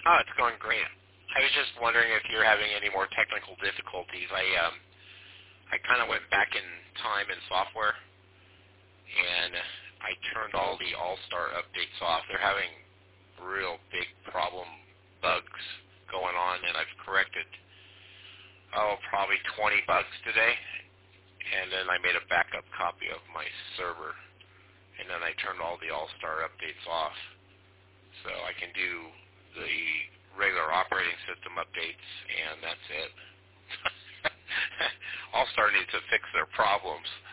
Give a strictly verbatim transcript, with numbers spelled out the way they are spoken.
Oh, it's going great. I was just wondering if you're having any more technical difficulties. I um, I kind of went back in time in software, and I turned all the All-Star updates off. They're having real big problem bugs going on, and I've corrected, oh, probably twenty bugs today, and then I made a backup copy of my server, and then I turned all the All-Star updates off, so I can do the regular operating system updates, and that's it. All-Star needs to fix their problems.